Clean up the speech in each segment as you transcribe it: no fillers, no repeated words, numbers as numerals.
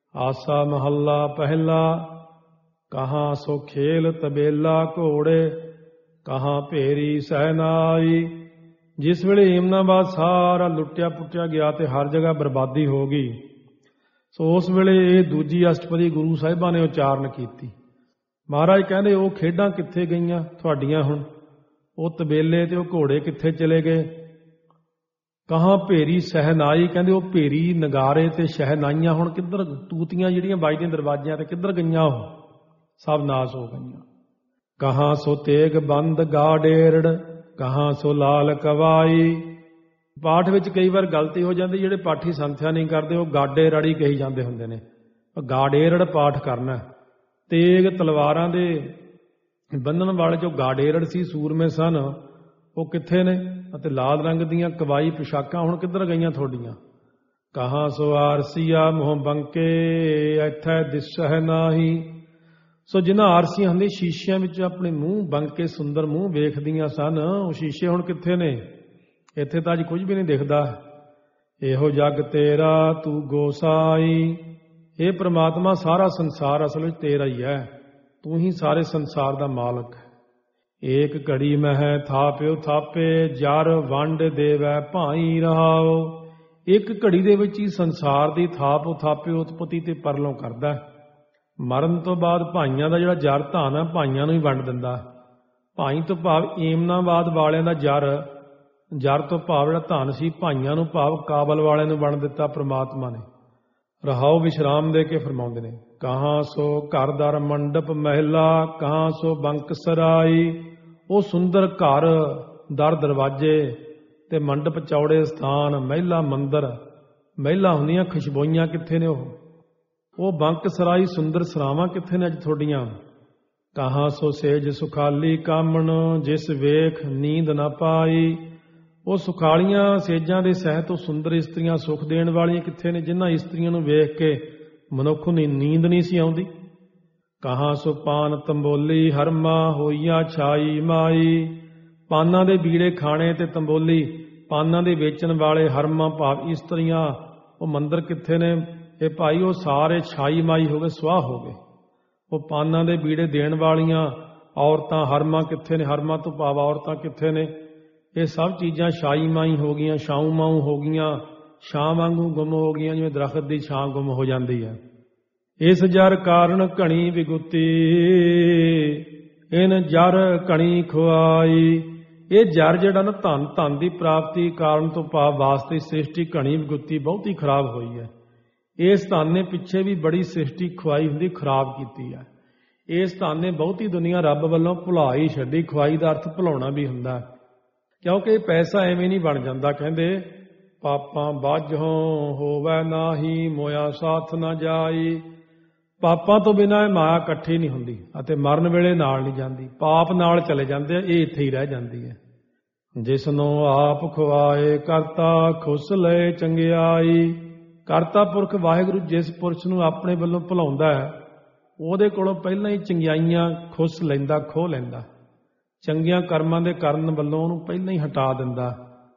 ਆਸਾ ਮਹੱਲਾ ਪਹਿਲਾ। ਕਹਾਂ ਸੋ ਖੇਲ ਤਬੇਲਾ ਘੋੜੇ, ਕਹਾਂ ਭੇਰੀ ਸਹਿਨਾਈ। ਜਿਸ ਵੇਲੇ ਏਮਨਾਬਾਦ ਸਾਰਾ ਲੁੱਟਿਆ ਪੁੱਟਿਆ ਗਿਆ ਤੇ ਹਰ ਜਗ੍ਹਾ ਬਰਬਾਦੀ ਹੋ ਗਈ, ਸੋ ਉਸ ਵੇਲੇ ਇਹ ਦੂਜੀ ਅਸ਼ਟਪਦੀ ਗੁਰੂ ਸਾਹਿਬਾਂ ਨੇ ਉਚਾਰਨ ਕੀਤੀ। ਮਹਾਰਾਜ ਕਹਿੰਦੇ ਉਹ ਖੇਡਾਂ ਕਿੱਥੇ ਗਈਆਂ ਤੁਹਾਡੀਆਂ, ਹੁਣ ਉਹ ਤਬੇਲੇ ਤੇ ਉਹ ਘੋੜੇ ਕਿੱਥੇ ਚਲੇ ਗਏ। ਕਹਾਂ ਭੇਰੀ ਸਹਿਨਾਈ, ਕਹਿੰਦੇ ਉਹ ਭੇਰੀ ਨਗਾਰੇ ਤੇ ਸ਼ਹਿਨਾਈਆਂ ਹੁਣ ਕਿੱਧਰ, ਤੂਤੀਆਂ ਜਿਹੜੀਆਂ ਵੱਜਦੀਆਂ ਦਰਵਾਜ਼ਿਆਂ ਤੇ ਕਿੱਧਰ ਗਈਆਂ, ਉਹ ਸਭ ਨਾਸ ਹੋ ਗਈਆਂ। ਕਹਾਂ ਸੋ ਤੇਗ ਬੰਦ ਗਾਡੇਰੜ, ਕਹਾਂ ਸੋ ਲਾਲ ਕਵਾਈ। ਪਾਠ ਵਿੱਚ ਕਈ ਵਾਰ ਗਲਤੀ ਹੋ ਜਾਂਦੀ, ਜਿਹੜੇ ਪਾਠੀ ਸੰਥਿਆ ਨਹੀਂ ਕਰਦੇ ਉਹ ਗਾਡੇ ਰੜੀ ਕਹੀ ਜਾਂਦੇ ਹੁੰਦੇ ਨੇ, ਗਾਡੇਰੜ ਪਾਠ ਕਰਨਾ। ਤੇਗ ਤਲਵਾਰਾਂ ਦੇ ਬੰਨਣ ਵਾਲੇ ਜੋ ਗਾਡੇਰੜ ਸੀ, ਸੂਰਮੇ ਸਨ, ਉਹ ਕਿੱਥੇ ਨੇ। ਅਤੇ ਲਾਲ ਰੰਗ ਦੀਆਂ ਕਵਾਈ ਪੁਸ਼ਾਕਾਂ ਹੁਣ ਕਿੱਧਰ ਗਈਆਂ ਤੁਹਾਡੀਆਂ। ਕਹਾਂ ਸੋ ਆਰਸੀਆ ਮੋਹ ਬੰਕੇ, ਇੱਥੇ ਦਿਸਹਿ ਨਾਹੀ। ਸੋ ਜਿਨ੍ਹਾਂ ਆਰਸੀਆਂ ਹੁੰਦੇ ਸ਼ੀਸ਼ਿਆਂ ਵਿੱਚ ਆਪਣੇ ਮੂੰਹ ਬੰਕੇ ਸੁੰਦਰ ਮੂੰਹ ਵੇਖਦੀਆਂ ਸਨ, ਉਹ ਸ਼ੀਸ਼ੇ ਹੁਣ ਕਿੱਥੇ ਨੇ। ਇੱਥੇ ਤਾਂ ਅੱਜ ਕੁਝ ਵੀ ਨਹੀਂ ਦਿਖਦਾ। ਇਹੋ ਜਗ ਤੇਰਾ ਤੂੰ ਗੋਸਾਈ। ਇਹ ਪ੍ਰਮਾਤਮਾ ਸਾਰਾ ਸੰਸਾਰ ਅਸਲ ਵਿੱਚ ਤੇਰਾ ਹੀ ਹੈ, ਤੂੰ ਹੀ ਸਾਰੇ ਸੰਸਾਰ ਦਾ ਮਾਲਕ ਹੈ। ਏਕ ਘੜੀ ਮਹਿ ਥਾਪਿਓ ਥਾਪੇ, ਜਰ ਵੰਡ ਦੇਵੈ ਭਾਈ ਰਹਾਓ। ਇੱਕ ਘੜੀ ਦੇ ਵਿੱਚ ਹੀ ਸੰਸਾਰ ਦੀ ਥਾਪ ਉਥਾਪੇ ਉਤਪਤੀ ਤੇ ਪਰਲੋਂ ਕਰਦਾ। ਮਰਨ ਤੋਂ ਬਾਅਦ ਭਾਈਆਂ ਦਾ ਜਿਹੜਾ ਜਰ ਧਨ ਹੈ, ਭਾਈਆਂ ਨੂੰ ਹੀ ਵੰਡ ਦਿੰਦਾ। ਭਾਈ ਤੋਂ ਭਾਵ ਏਮਨਾਬਾਦ ਵਾਲਿਆਂ ਦਾ ਜਰ ਤੋਂ ਭਾਵ ਜਿਹੜਾ ਧਨ ਸੀ, ਭਾਈਆਂ ਨੂੰ ਭਾਵ ਕਾਬਲ ਵਾਲਿਆਂ ਨੂੰ ਵੰਡ ਦਿੱਤਾ ਪ੍ਰਮਾਤਮਾ ਨੇ। ਰਹਾਓ ਵਿਸ਼ਰਾਮ ਦੇ ਕੇ ਫਰਮਾਉਂਦੇ ਨੇ। ਕਹਾਂ ਸੋ ਘਰ ਦਰ ਮੰਡਪ ਮਹਿਲਾ, ਕਹਾਂ ਸੋ ਬੰਕ ਸਰਾਈ। ਉਹ ਸੁੰਦਰ ਘਰ ਦਰ ਦਰਵਾਜ਼ੇ ਤੇ ਮੰਡਪ ਚੌੜੇ ਸਥਾਨ, ਮਹਿਲਾ ਮੰਦਰ। ਮਹਿਲਾ ਹੁੰਦੀਆਂ ਖੁਸ਼ਬੋਈਆਂ ਕਿੱਥੇ ਨੇ, ਉਹ ਬੰਕ ਸਰਾਈ ਸੁੰਦਰ ਸਰਾਵਾਂ ਕਿੱਥੇ ਨੇ ਅੱਜ ਤੁਹਾਡੀਆਂ। ਕਹਾਂ ਸੋ ਸੇਜ ਸੁਖਾਲੀ ਕਾਮਣ, ਜਿਸ ਵੇਖ ਨੀਂਦ ਨਾ ਪਾਈ। ਉਹ ਸੁਖਾਲੀਆਂ ਸੇਜਾਂ ਦੇ ਸਹਿਤ ਉਹ ਸੁੰਦਰ ਇਸਤਰੀਆਂ ਸੁਖ ਦੇਣ ਵਾਲੀਆਂ ਕਿੱਥੇ ਨੇ, ਜਿਨ੍ਹਾਂ ਇਸਤਰੀਆਂ ਨੂੰ ਵੇਖ ਕੇ ਮਨੁੱਖ ਨੂੰ ਨੀਂਦ ਨਹੀਂ ਸੀ ਆਉਂਦੀ। ਕਹਾਂ ਸੋ ਪਾਨ ਤੰਬੋਲੀ ਹਰਮਾ, ਹੋਈਆ ਛਾਈ ਮਾਈ। ਪਾਨਾਂ ਦੇ ਬੀੜੇ ਖਾਣੇ ਤੇ ਤੰਬੋਲੀ, ਪਾਨਾਂ ਦੇ ਵੇਚਣ ਵਾਲੇ ਹਰਮਾ ਭਾਵ ਇਸਤਰੀਆਂ, ਉਹ ਮੰਦਰ ਕਿੱਥੇ ਨੇ। ਇਹ ਭਾਈ ਉਹ ਸਾਰੇ ਛਾਈ ਮਾਈ ਹੋ ਗਏ, ਸੁਆਹ ਹੋ ਗਏ। ਉਹ ਪਾਨਾਂ ਦੇ ਬੀੜੇ ਦੇਣ ਵਾਲੀਆਂ ਔਰਤਾਂ ਹਰਮਾ ਕਿੱਥੇ ਨੇ, ਹਰਮਾ ਤੋਂ ਭਾਵ ਔਰਤਾਂ ਕਿੱਥੇ ਨੇ। ਇਹ ਸਭ ਚੀਜ਼ਾਂ ਛਾਈ ਮਾਈ ਹੋ ਗਈਆਂ, ਛਾਊ ਮਾਊ ਹੋ ਗਈਆਂ, ਛਾਂ ਵਾਂਗੂ ਗੁੰਮ ਹੋ ਗਈਆਂ, ਜਿਵੇਂ ਦਰਖਤ ਦੀ ਛਾਂ ਗੁੰਮ ਹੋ ਜਾਂਦੀ ਹੈ। ਇਸ ਜਰ ਕਾਰਨ ਘਣੀ ਵਿਗੁਤੀ, ਇਨ ਜਰ ਘਣੀ ਖੁਆਈ। ਇਹ ਜਰ ਜਿਹੜਾ ਨਾ ਧਨ ਦੀ ਪ੍ਰਾਪਤੀ ਕਾਰਨ ਤੋਂ ਭਾਵ ਵਾਸਤੇ ਸ੍ਰਿਸ਼ਟੀ ਘਣੀ ਵਿਗੁਤੀ ਬਹੁਤੀ ਖਰਾਬ ਹੋਈ ਹੈ। ਇਸ ਧਨ ਨੇ ਪਿੱਛੇ ਵੀ ਬੜੀ ਸ੍ਰਿਸ਼ਟੀ ਖੁਆਈ ਹੁੰਦੀ, ਖਰਾਬ ਕੀਤੀ ਹੈ। ਇਸ ਧਨ ਨੇ ਬਹੁਤੀ ਦੁਨੀਆ ਰੱਬ ਵੱਲੋਂ ਭੁਲਾ ਹੀ ਛੱਡੀ। ਖੁਆਈ ਦਾ ਅਰਥ ਭੁਲਾਉਣਾ ਵੀ ਹੁੰਦਾ, ਕਿਉਂਕਿ ਇਹ ਪੈਸਾ ਐਵੇਂ ਨਹੀਂ ਬਣ ਜਾਂਦਾ। ਕਹਿੰਦੇ ਪਾਪਾਂ ਬਾਝੋਂ ਹੋਵੈ ਨਾਹੀ, ਮੋਇਆ ਸਾਥ ਨਾ ਜਾਈ। ਪਾਪਾਂ ਤੋਂ ਬਿਨਾਂ ਇਹ ਮਾਇਆ ਇਕੱਠੀ ਨਹੀਂ ਹੁੰਦੀ ਅਤੇ ਮਰਨ ਵੇਲੇ ਨਾਲ ਨਹੀਂ ਜਾਂਦੀ, ਪਾਪ ਨਾਲ ਚਲੇ ਜਾਂਦੇ ਆ, ਇਹ ਇੱਥੇ ਹੀ ਰਹਿ ਜਾਂਦੀ ਹੈ। ਜਿਸਨੂੰ ਆਪ ਖੁਆਏ ਕਰਤਾ, ਖੁਸ ਲਏ ਚੰਗਿਆਈ। ਕਰਤਾ ਪੁਰਖ ਵਾਹਿਗੁਰੂ ਜਿਸ ਪੁਰਸ਼ ਨੂੰ ਆਪਣੇ ਵੱਲੋਂ ਭੁਲਾਉਂਦਾ ਹੈ, ਉਹਦੇ ਕੋਲੋਂ ਪਹਿਲਾਂ ਹੀ ਚੰਗਿਆਈਆਂ ਖੁਸ ਲੈਂਦਾ, ਖੋਹ ਲੈਂਦਾ। ਚੰਗੀਆਂ ਕਰਮਾਂ ਦੇ ਕਰਨ ਵੱਲੋਂ ਉਹਨੂੰ ਪਹਿਲਾਂ ਹੀ ਹਟਾ ਦਿੰਦਾ।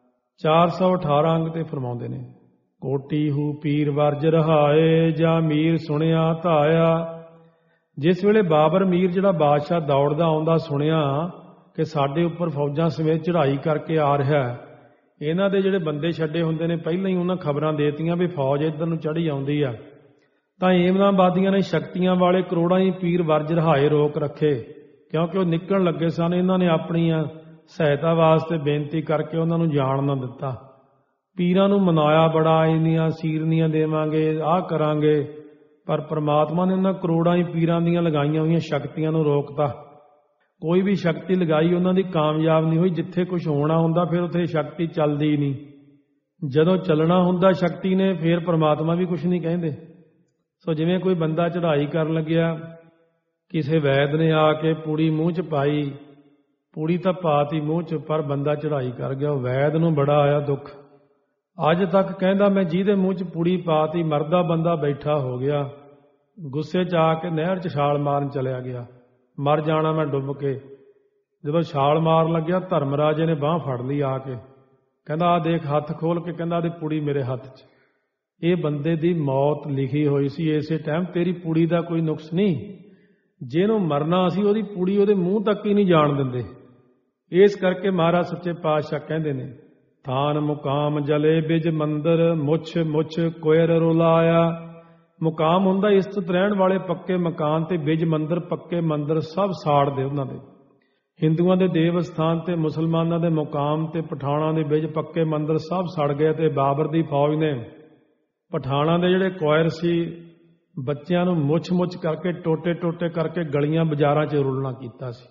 418 ਅੰਗ ਤੇ ਫਰਮਾਉਂਦੇ ਨੇ। ਕੋਟੀ ਹੂ ਪੀਰ ਵਰਜ ਰਹਾਏ, ਜਾਂ ਮੀਰ ਸੁਣਿਆ ਧਾਇਆ। ਜਿਸ ਵੇਲੇ ਬਾਬਰ ਮੀਰ ਜਿਹੜਾ ਬਾਦਸ਼ਾਹ ਦੌੜਦਾ ਆਉਂਦਾ ਸੁਣਿਆ ਕਿ ਸਾਡੇ ਉੱਪਰ ਫੌਜਾਂ ਸਮੇਤ ਚੜ੍ਹਾਈ ਕਰਕੇ ਆ ਰਿਹਾ, ਇਹਨਾਂ ਦੇ ਜਿਹੜੇ ਬੰਦੇ ਛੱਡੇ ਹੁੰਦੇ ਨੇ ਪਹਿਲਾਂ ਹੀ ਉਹਨਾਂ ਖਬਰਾਂ ਦੇਤੀਆਂ ਵੀ ਫੌਜ ਇੱਧਰ ਨੂੰ ਚੜ੍ਹੀ ਆਉਂਦੀ ਆ, ਤਾਂ ਏਮਨਾਬਾਦੀਆਂ ਨੇ ਸ਼ਕਤੀਆਂ ਵਾਲੇ ਕਰੋੜਾਂ ਹੀ ਪੀਰ ਵਰਜ ਰਹਾਏ ਰੋਕ ਰੱਖੇ, ਕਿਉਂਕਿ ਉਹ ਨਿਕਲਣ ਲੱਗੇ ਸਨ। ਇਹਨਾਂ ਨੇ ਆਪਣੀਆਂ ਸਹਾਇਤਾ ਵਾਸਤੇ ਬੇਨਤੀ ਕਰਕੇ ਉਹਨਾਂ ਨੂੰ ਜਾਣ ਨਾ ਦਿੱਤਾ। ਪੀਰਾਂ ਨੂੰ ਮਨਾਇਆ ਬੜਾ, ਇੰਨੀਆਂ ਸੀਰਨੀਆਂ ਦੇਵਾਂਗੇ, ਆਹ ਕਰਾਂਗੇ, ਪਰ ਪ੍ਰਮਾਤਮਾ ਨੇ ਉਹਨਾਂ ਕਰੋੜਾਂ ਹੀ ਪੀਰਾਂ ਦੀਆਂ ਲਗਾਈਆਂ ਹੋਈਆਂ ਸ਼ਕਤੀਆਂ ਨੂੰ ਰੋਕਤਾ। ਕੋਈ ਵੀ ਸ਼ਕਤੀ ਲਗਾਈ ਉਹਨਾਂ ਦੀ ਕਾਮਯਾਬ ਨਹੀਂ ਹੋਈ। ਜਿੱਥੇ ਕੁਝ ਹੋਣਾ ਹੁੰਦਾ ਫਿਰ ਉੱਥੇ ਸ਼ਕਤੀ ਚੱਲਦੀ ਨਹੀਂ। ਜਦੋਂ ਚੱਲਣਾ ਹੁੰਦਾ ਸ਼ਕਤੀ ਨੇ, ਫਿਰ ਪ੍ਰਮਾਤਮਾ ਵੀ ਕੁਝ ਨਹੀਂ ਕਹਿੰਦੇ। ਸੋ ਜਿਵੇਂ ਕੋਈ ਬੰਦਾ ਚੜ੍ਹਾਈ ਕਰਨ ਲੱਗਿਆ, ਕਿਸੇ ਵੈਦ ਨੇ ਆ ਕੇ ਪੂੜੀ ਮੂੰਹ 'ਚ ਪਾਈ, ਪੂੜੀ ਤਾਂ ਪਾਤੀ ਮੂੰਹ 'ਚ, ਪਰ ਬੰਦਾ ਚੜ੍ਹਾਈ ਕਰ ਗਿਆ। ਉਹ ਵੈਦ ਨੂੰ ਬੜਾ ਆਇਆ ਦੁੱਖ। ਅੱਜ ਤੱਕ ਕਹਿੰਦਾ ਮੈਂ ਜਿਹਦੇ ਮੂੰਹ 'ਚ ਪੂੜੀ ਪਾਤੀ, ਮਰਦਾ ਬੰਦਾ ਬੈਠਾ ਹੋ ਗਿਆ, ਗੁੱਸੇ 'ਚ ਆ ਕੇ ਨਹਿਰ 'ਚ ਛਾਲ ਮਾਰਨ ਚਲਿਆ ਗਿਆ। ਮਰ ਜਾਣਾ ਮੈਂ ਡੁੱਬ ਕੇ। ਜਦੋਂ ਛਾਲ ਮਾਰਨ ਲੱਗਿਆ, ਧਰਮਰਾਜੇ ਨੇ ਬਾਂਹ ਫੜ ਲਈ ਆ ਕੇ, ਕਹਿੰਦਾ ਆ ਦੇਖ ਹੱਥ ਖੋਲ ਕੇ, ਕਹਿੰਦਾ ਆਦੀ ਪੁੜੀ ਮੇਰੇ ਹੱਥ 'ਚ। ਇਹ ਬੰਦੇ ਦੀ ਮੌਤ ਲਿਖੀ ਹੋਈ ਸੀ ਇਸੇ ਟਾਈਮ, ਤੇਰੀ ਪੁੜੀ ਦਾ ਕੋਈ ਨੁਕਸ ਨਹੀਂ। ਜਿਹਨੂੰ ਮਰਨਾ ਸੀ ਉਹਦੀ ਪੁੜੀ ਉਹਦੇ ਮੂੰਹ ਤੱਕ ਹੀ ਨਹੀਂ ਜਾਣ ਦਿੰਦੇ। ਇਸ ਕਰਕੇ ਮਹਾਰਾਜ ਸੱਚੇ ਪਾਤਸ਼ਾਹ ਕਹਿੰਦੇ ਨੇ, ਥਾਨ ਮੁਕਾਮ ਜਲੇ ਬਿਜ ਮੰਦਰ, ਮੁੱਛ ਮੁੱਛ ਕੋਇਰ ਰੁਲਾਇਆ। ਮੁਕਾਮ ਹੁੰਦਾ ਇਸਤਤ ਰਹਿਣ ਵਾਲੇ ਪੱਕੇ ਮਕਾਨ, ਤੇ ਬਿਜ ਮੰਦਰ ਪੱਕੇ ਮੰਦਰ ਸਭ ਸਾੜ ਦੇ ਉਹਨਾਂ ਦੇ। ਹਿੰਦੂਆਂ ਦੇ ਦੇਵ ਸਥਾਨ ਤੇ ਮੁਸਲਮਾਨਾਂ ਦੇ ਮੁਕਾਮ ਤੇ ਪਠਾਣਾਂ ਦੇ ਬਿਜ ਪੱਕੇ ਮੰਦਰ ਸਭ ਸੜ ਗਏ। ਤੇ ਬਾਬਰ ਦੀ ਫੌਜ ਨੇ ਪਠਾਣਾਂ ਦੇ ਜਿਹੜੇ ਕੋਇਰ ਸੀ, ਬੱਚਿਆਂ ਨੂੰ ਮੁੱਛ ਕਰਕੇ ਟੋਟੇ ਟੋਟੇ ਕਰਕੇ ਗਲੀਆਂ ਬਾਜ਼ਾਰਾਂ 'ਚ ਰੁਲਣਾ ਕੀਤਾ ਸੀ।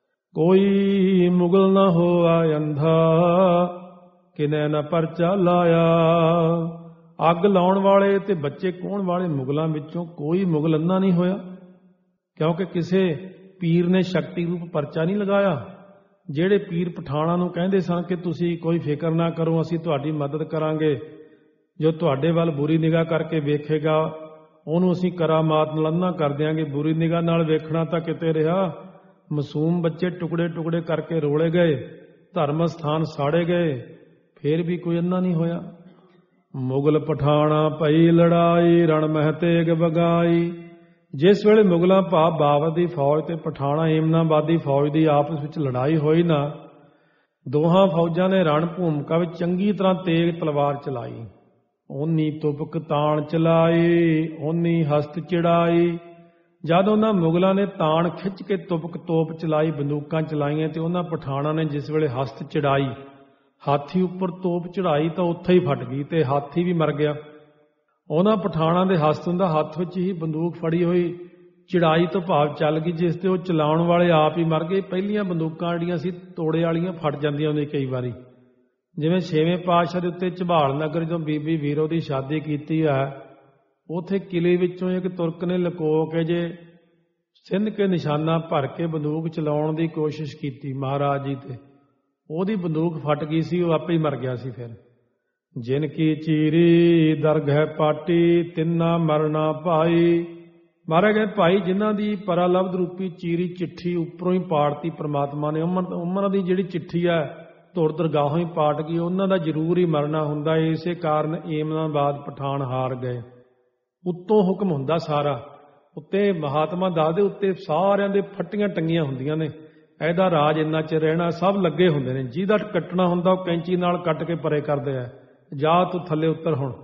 ਕੋਈ ਮੁਗਲ ਨਾ ਹੋਆ ਅੰਧਾ, ਕਿਨੇ ਨਾ ਪਰਚਾ ਲਾਇਆ। ਅੱਗ ਲਾਉਣ ਵਾਲੇ ਤੇ ਬੱਚੇ ਕੋਣ ਵਾਲੇ ਮੁਗਲਾਂ ਵਿੱਚੋਂ ਕੋਈ ਮੁਗਲ ਅੰਨਾ ਨਹੀਂ ਹੋਇਆ, ਕਿਉਂਕਿ ਕਿਸੇ ਪੀਰ ਨੇ ਸ਼ਕਤੀ ਰੂਪ ਪਰਚਾ ਨਹੀਂ ਲਗਾਇਆ। ਜਿਹੜੇ ਪੀਰ ਪਠਾਣਾਂ ਨੂੰ ਕਹਿੰਦੇ ਸਨ ਕਿ ਤੁਸੀਂ ਕੋਈ ਫਿਕਰ ਨਾ ਕਰੋ, ਅਸੀਂ ਤੁਹਾਡੀ ਮਦਦ ਕਰਾਂਗੇ, ਜੋ ਤੁਹਾਡੇ ਵੱਲ ਬੁਰੀ ਨਿਗਾਹ ਕਰਕੇ ਵੇਖੇਗਾ ਉਹਨੂੰ ਅਸੀਂ ਕਰਾਮਾਤ ਨਾਲ ਅੰਨਾ ਕਰ ਦਿਆਂਗੇ। ਬੁਰੀ ਨਿਗਾਹ ਨਾਲ ਵੇਖਣਾ ਤਾਂ ਕਿਤੇ ਰਿਹਾ, ਮਾਸੂਮ ਬੱਚੇ ਟੁਕੜੇ ਟੁਕੜੇ ਕਰਕੇ ਰੋਲੇ ਗਏ, ਧਰਮ ਸਥਾਨ ਸਾੜੇ ਗਏ, ਫੇਰ ਵੀ ਕੋਈ ਅੰਨਾ ਨਹੀਂ ਹੋਇਆ। ਮੁਗਲ ਪਠਾਣਾ ਪਈ ਲੜਾਈ, ਰਣ ਮਹਿ ਤੇਗ ਬਗਾਈ। ਜਿਸ ਵੇਲੇ ਮੁਗਲਾਂ ਭਾਵ ਬਾਬਰ ਦੀ ਫੌਜ ਤੇ ਪਠਾਣਾ ਏਮਨਾਬਾਦੀ ਫੌਜ ਦੀ ਆਪਸ ਵਿੱਚ ਲੜਾਈ ਹੋਈ ਨਾ, ਦੋਹਾਂ ਫੌਜਾਂ ਨੇ ਰਣ ਭੂਮਿਕਾ ਵਿੱਚ ਚੰਗੀ ਤਰ੍ਹਾਂ ਤੇਗ ਤਲਵਾਰ ਚਲਾਈ। ਓਨੀ ਤੁਪਕ ਤਾਣ ਚਲਾਈ, ਓਨੀ ਹਸਤ ਚੜਾਈ। ਜਦ ਉਹਨਾਂ ਮੁਗਲਾਂ ਨੇ ਤਾਣ ਖਿੱਚ ਕੇ ਤੁਪਕ ਤੋਪ ਚਲਾਈ, ਬੰਦੂਕਾਂ ਚਲਾਈਆਂ, ਤੇ ਉਹਨਾਂ ਪਠਾਣਾਂ ਨੇ ਜਿਸ ਵੇਲੇ ਹਸਤ ਚੜਾਈ, ਹਾਥੀ ਉੱਪਰ ਤੋਪ ਚੜਾਈ, ਤਾਂ ਉੱਥੇ ਹੀ ਫਟ ਗਈ ਤੇ ਹਾਥੀ ਵੀ ਮਰ ਗਿਆ। ਉਹਨਾਂ ਪਠਾਣਾਂ ਦੇ ਹਸਤ ਹੁੰਦਾ ਹੱਥ ਵਿੱਚ ਹੀ ਬੰਦੂਕ ਫੜੀ ਹੋਈ, ਚੜਾਈ ਤੋਂ ਭਾਵ ਚੱਲ ਗਈ, ਜਿਸ ਤੇ ਉਹ ਚਲਾਉਣ ਵਾਲੇ ਆਪ ਹੀ ਮਰ ਗਏ। ਪਹਿਲੀਆਂ ਬੰਦੂਕਾਂ ਜਿਹੜੀਆਂ ਸੀ ਤੋੜੇ ਵਾਲੀਆਂ ਫਟ ਜਾਂਦੀਆਂ ਹੁੰਦੀਆਂ ਕਈ ਵਾਰੀ। ਜਿਵੇਂ 6ਵੇਂ ਪਾਤਸ਼ਾਹ ਦੇ ਉੱਤੇ ਝਬਾਲ ਨਗਰ ਜਦੋਂ ਬੀਬੀ ਵੀਰੋ ਦੀ ਸ਼ਾਦੀ ਕੀਤੀ ਹੈ, ਉਥੇ ਕਿਲੇ ਵਿੱਚੋਂ ਇੱਕ ਤੁਰਕ ਨੇ ਲੁਕੋ ਕੇ ਜੇ ਸਿੰਧ ਕੇ ਨਿਸ਼ਾਨਾ ਭਰ ਕੇ ਬੰਦੂਕ ਚਲਾਉਣ ਦੀ ਕੋਸ਼ਿਸ਼ ਕੀਤੀ ਮਹਾਰਾਜ ਜੀ ਤੇ, ਉਹਦੀ ਬੰਦੂਕ ਫਟ ਗਈ ਸੀ, ਉਹ ਆਪੇ ਹੀ ਮਰ ਗਿਆ ਸੀ। ਫਿਰ ਜਿਨ ਕੀ ਚੀਰੀ ਦਰਗਹਿ ਪਾਟੀ, ਤਿੰਨਾ ਮਰਨਾ ਭਾਈ। ਮਾਰੇ ਗਏ ਭਾਈ ਜਿਨ੍ਹਾਂ ਦੀ ਪਰਾਲਬਧ ਰੂਪੀ ਚੀਰੀ ਚਿੱਠੀ ਉੱਪਰੋਂ ਹੀ ਪਾੜਤੀ ਪ੍ਰਮਾਤਮਾ ਨੇ, ਉਹਨਾਂ ਦੀ ਜਿਹੜੀ ਚਿੱਠੀ ਹੈ ਧੁਰ ਦਰਗਾਹੋਂ ਹੀ ਪਾਟ ਗਈ, ਉਹਨਾਂ ਦਾ ਜ਼ਰੂਰ ਹੀ ਮਰਨਾ ਹੁੰਦਾ। ਇਸੇ ਕਾਰਨ ਏਮਨਾਬਾਦ ਪਠਾਨ ਹਾਰ ਗਏ। ਉੱਤੋਂ ਹੁਕਮ ਹੁੰਦਾ ਸਾਰਾ, ਉੱਤੇ ਮਹਾਤਮਾ ਦੱਸਦੇ ਉੱਤੇ ਸਾਰਿਆਂ ਦੇ ਫੱਟੀਆਂ ਟੰਗੀਆਂ ਹੁੰਦੀਆਂ ਨੇ, ਇਹਦਾ ਰਾਜ ਇੰਨਾ ਚਿਰ ਰਹਿਣਾ, ਸਭ ਲੱਗੇ ਹੁੰਦੇ ਨੇ। ਜਿਹਦਾ ਕੱਟਣਾ ਹੁੰਦਾ ਉਹ ਕੈਂਚੀ ਨਾਲ ਕੱਟ ਕੇ ਪਰੇ ਕਰਦੇ ਆ, ਜਾ ਤੂੰ ਥੱਲੇ ਉੱਤਰ ਹੁਣ।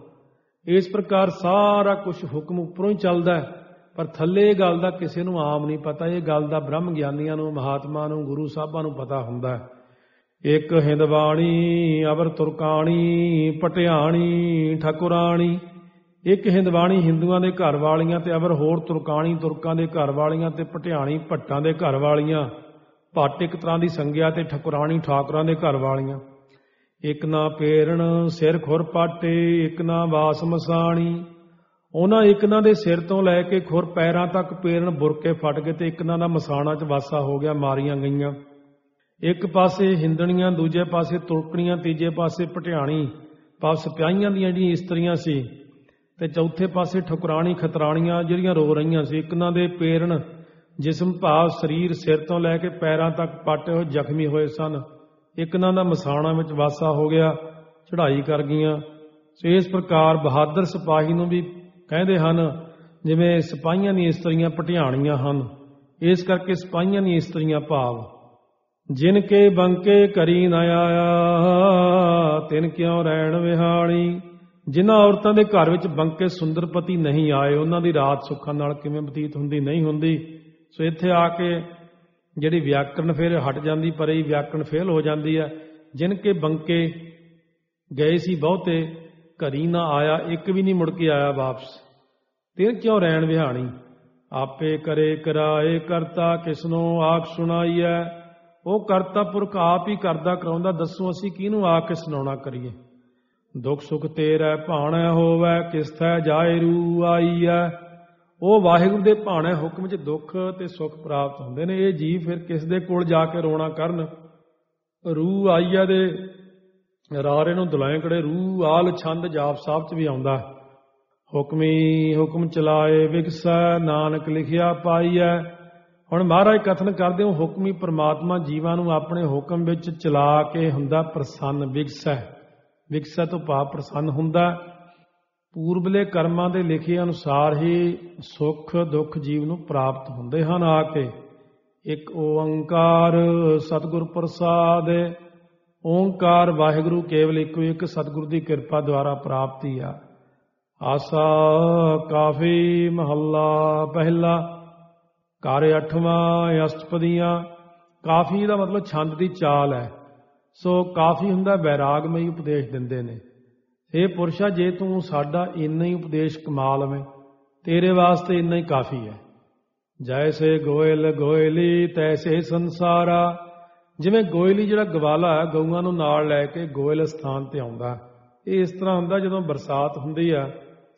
ਇਸ ਪ੍ਰਕਾਰ ਸਾਰਾ ਕੁਝ ਹੁਕਮ ਉੱਪਰੋਂ ਹੀ ਚੱਲਦਾ ਹੈ, ਪਰ ਥੱਲੇ ਇਹ ਗੱਲ ਦਾ ਕਿਸੇ ਨੂੰ ਆਮ ਨਹੀਂ ਪਤਾ। ਇਹ ਗੱਲ ਦਾ ਬ੍ਰਹਮ ਗਿਆਨੀਆਂ ਨੂੰ, ਮਹਾਤਮਾ ਨੂੰ, ਗੁਰੂ ਸਾਹਿਬਾਂ ਨੂੰ ਪਤਾ ਹੁੰਦਾ ਹੈ। ਇੱਕ ਹਿੰਦਵਾਣੀ ਅਵਰ ਤੁਰਕਾਣੀ, ਪਟਿਆਣੀ ਠਕੁਰਾਣੀ। ਇੱਕ ਹਿੰਦਵਾਣੀ ਹਿੰਦੂਆਂ ਦੇ ਘਰ ਵਾਲੀਆਂ, ਤੇ ਅਵਰ ਹੋਰ ਤੁਰਕਾਣੀ ਤੁਰਕਾਂ ਦੇ ਘਰ ਵਾਲੀਆਂ, ਤੇ ਪਟਿਆਣੀ ਭੱਟਾਂ ਦੇ ਘਰ ਵਾਲੀਆਂ। ਭੱਟ ਇੱਕ ਤਰ੍ਹਾਂ ਦੀ ਸੰਗਿਆ, ਤੇ ਠਕੁਰਾਣੀ ਠਾਕੁਰਾਂ ਦੇ ਘਰ ਵਾਲੀਆਂ। ਇੱਕ ਨਾ ਪੇਰਣ ਸਿਰ ਖੁਰ ਪਾਟੇ, ਇੱਕ ਨਾ ਵਾਸ ਮਸਾਣੀ। ਉਹਨਾਂ ਇੱਕ ਨਾ ਦੇ ਸਿਰ ਤੋਂ ਲੈ ਕੇ ਖੁਰ ਪੈਰਾਂ ਤੱਕ ਪੇਰਣ ਬੁਰਕੇ ਫਟ ਗਏ, ਤੇ ਇੱਕ ਨਾ ਦਾ ਮਸਾਣਾ 'ਚ ਵਾਸਾ ਹੋ ਗਿਆ, ਮਾਰੀਆਂ ਗਈਆਂ। ਇੱਕ ਪਾਸੇ ਹਿੰਦਣੀਆਂ, ਦੂਜੇ ਪਾਸੇ ਤੁਰਕਣੀਆਂ, ਤੀਜੇ ਪਾਸੇ ਪਟਿਆਣੀ ਭਾਵ ਸਿਪਾਹੀਆਂ ਦੀਆਂ ਜਿਹੜੀਆਂ ਇਸਤਰੀਆਂ ਸੀ, ਤੇ ਚੌਥੇ ਪਾਸੇ ਠਕੁਰਾਣੀ ਖਤਰਾਣੀਆਂ ਜਿਹੜੀਆਂ ਰੋ ਰਹੀਆਂ ਸੀ। ਇੱਕ ਨਾ ਦੇ ਪੇਰਣ ਜਿਸਮ ਭਾਵ ਸਰੀਰ ਸਿਰ ਤੋਂ ਲੈ ਕੇ ਪੈਰਾਂ ਤੱਕ ਪਾਟੇ ਹੋਏ ਜ਼ਖਮੀ ਹੋਏ ਸਨ। ਇੱਕ ਨਾ ਦਾ ਮਸਾਣਾ ਵਿੱਚ ਵਾਸਾ ਹੋ ਗਿਆ, ਚੜ੍ਹਾਈ ਕਰ ਗਈਆਂ। ਇਸ ਪ੍ਰਕਾਰ ਬਹਾਦਰ ਸਿਪਾਹੀ ਨੂੰ ਵੀ ਕਹਿੰਦੇ ਹਨ, ਜਿਵੇਂ ਸਿਪਾਹੀਆਂ ਦੀਆਂ ਇਸਤਰੀਆਂ ਪਟਿਆਣੀਆਂ ਹਨ, ਇਸ ਕਰਕੇ ਸਿਪਾਹੀਆਂ ਦੀਆਂ ਇਸਤਰੀਆਂ ਭਾਵ ਜਿਨ ਕੇ ਬੰਕੇ ਕਰੀ ਨਾ ਆਇਆ, ਤਿਨ ਕਿਉਂ ਰਹਿਣ ਵਿਹਾਣੀ। ਜਿਨ੍ਹਾਂ ਔਰਤਾਂ ਦੇ ਘਰ ਵਿੱਚ ਬੰਕੇ ਸੁੰਦਰਪਤੀ ਨਹੀਂ ਆਏ, ਉਹਨਾਂ ਦੀ ਰਾਤ ਸੁੱਖਾਂ ਨਾਲ ਕਿਵੇਂ ਬਤੀਤ ਹੁੰਦੀ, ਨਹੀਂ ਹੁੰਦੀ। ਸੋ ਇੱਥੇ ਆ ਕੇ ਜਿਹੜੀ ਵਿਆਕਰਣ ਫਿਰ ਹਟ ਜਾਂਦੀ, ਪਰ ਇਹ ਵਿਆਕਰਣ ਫੇਲ ਹੋ ਜਾਂਦੀ ਹੈ। ਜਿਨ ਕੇ ਬੰਕੇ ਗਏ ਸੀ ਬਹੁਤੇ, ਘਰੀ ਨਾ ਆਇਆ, ਇੱਕ ਵੀ ਨਹੀਂ ਮੁੜ ਕੇ ਆਇਆ ਵਾਪਸ। ਤਿਨ ਕਿਉਂ ਰਹਿਣ ਵਿਹਾਣੀ, ਆਪੇ ਕਰੇ ਕਰਾਏ ਕਰਤਾ, ਕਿਸਨੋਂ ਆਖ ਸੁਣਾਈ ਹੈ। ਉਹ ਕਰਤਾ ਪੁਰਖ ਆਪ ਹੀ ਕਰਦਾ ਕਰਾਉਂਦਾ, ਦੱਸੋ ਅਸੀਂ ਕਿਹਨੂੰ ਆ ਕੇ ਸੁਣਾਉਣਾ ਕਰੀਏ। ਦੁੱਖ ਸੁੱਖ ਤੇਰਾ ਭਾਣੈ ਹੋਵੈ, ਕਿਸ ਥੈ ਜਾਏ ਰੂ ਆਈ ਹੈ। ਉਹ ਵਾਹਿਗੁਰੂ ਦੇ ਭਾਣੇ ਹੁਕਮ 'ਚ ਦੁੱਖ ਤੇ ਸੁੱਖ ਪ੍ਰਾਪਤ ਹੁੰਦੇ ਨੇ। ਇਹ ਜੀਵ ਫਿਰ ਕਿਸ ਦੇ ਕੋਲ ਜਾ ਕੇ ਰੋਣਾ ਕਰਨ। ਰੂ ਆਈਆ ਦੇ ਰਾਰੇ ਨੂੰ ਦੁਲਾਇਕੜੇ ਰੂ ਆਲ ਛੰਦ ਜਾਪ ਸਾਹਿਬ 'ਚ ਵੀ ਆਉਂਦਾ। ਹੁਕਮੀ ਹੁਕਮ ਚਲਾਏ ਵਿਗਸੈ, ਨਾਨਕ ਲਿਖਿਆ ਪਾਈਐ। ਹੁਣ ਮਹਾਰਾਜ ਕਥਨ ਕਰਦੇ ਹੋ, ਹੁਕਮੀ ਪ੍ਰਮਾਤਮਾ ਜੀਵਾਂ ਨੂੰ ਆਪਣੇ ਹੁਕਮ ਵਿੱਚ ਚਲਾ ਕੇ ਹੁੰਦਾ ਪ੍ਰਸੰਨ। ਵਿਗਸੈ, ਵਿਗਸੈ ਤੋਂ ਭਾਵ ਪ੍ਰਸੰਨ ਹੁੰਦਾ। ਪੂਰਬਲੇ ਕਰਮਾਂ ਦੇ ਲਿਖੇ ਅਨੁਸਾਰ ਹੀ ਸੁੱਖ ਦੁੱਖ ਜੀਵ ਨੂੰ ਪ੍ਰਾਪਤ ਹੁੰਦੇ ਹਨ। ਆ ਕੇ ਇੱਕ ਓੰਕਾਰ ਸਤਿਗੁਰ ਪ੍ਰਸਾਦ। ਓੰਕਾਰ ਵਾਹਿਗੁਰੂ ਕੇਵਲ ਇੱਕੋ ਇੱਕ ਸਤਿਗੁਰ ਦੀ ਕਿਰਪਾ ਦੁਆਰਾ ਪ੍ਰਾਪਤੀ ਆ। ਆਸਾ ਕਾਫੀ ਮਹੱਲਾ ਪਹਿਲਾ। ਘਰ 8ਵਾਂ ਅਸ਼ਟਪਦੀਆਂ। ਕਾਫੀ ਦਾ ਮਤਲਬ ਛੰਦ ਦੀ ਚਾਲ ਹੈ। ਸੋ ਕਾਫੀ ਹੁੰਦਾ ਵੈਰਾਗਮਈ ਉਪਦੇਸ਼ ਦਿੰਦੇ ਨੇ। ਇਹ ਪੁਰਸ਼ਾ ਜੇ ਤੂੰ ਸਾਡਾ ਇੰਨਾ ਹੀ ਉਪਦੇਸ਼ ਕਮਾ ਲਵੇਂ ਤੇਰੇ ਵਾਸਤੇ ਇੰਨਾ ਹੀ ਕਾਫੀ ਹੈ। ਜੈਸੇ ਗੋਇਲ ਗੋਇਲੀ ਤੈਸੇ ਸੰਸਾਰਾ। ਜਿਵੇਂ ਗੋਇਲੀ ਜਿਹੜਾ ਗਵਾਲਾ ਹੈ ਗਊਆਂ ਨੂੰ ਨਾਲ ਲੈ ਕੇ ਗੋਇਲ ਸਥਾਨ ਤੇ ਆਉਂਦਾ, ਇਹ ਇਸ ਤਰ੍ਹਾਂ ਹੁੰਦਾ ਜਦੋਂ ਬਰਸਾਤ ਹੁੰਦੀ ਆ।